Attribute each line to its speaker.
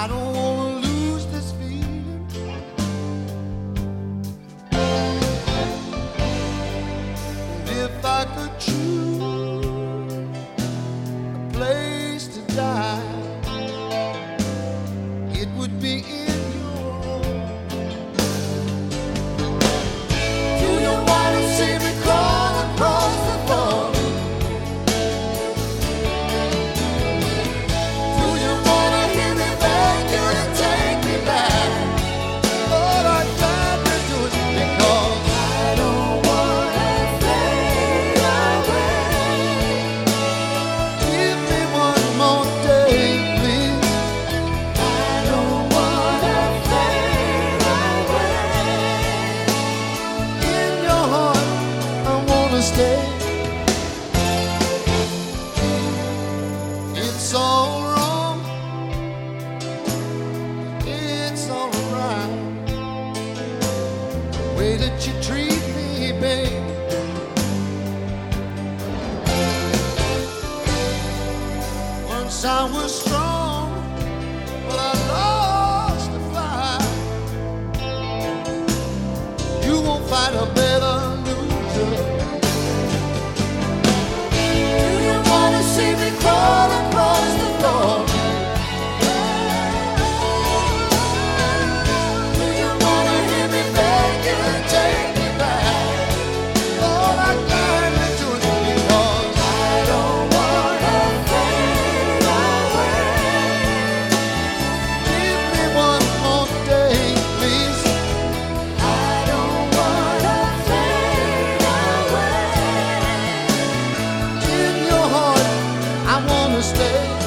Speaker 1: don't wanna lose this feeling. And if I could choose a place to die, it would be in your arms. Do you wanna see me crawl across the floor? Do you wanna hear me beg you to take me back? Lord, I tried to do it because I don't wanna fade away. Give me one more day, please. I don't wanna fade away. In your heart, I wanna stay. It's all wrong, it's all right. The way that you treat me, babe. Once I was strong, but I lost the fight. You won't fight a better loser. Do you wanna see me crawl across the floor? Do you wanna hear me beg you to take me back? Lord, I kindly do it because I don't wanna fade away. Give me one more day, please. I don't wanna fade away. In your heart, I wanna stay.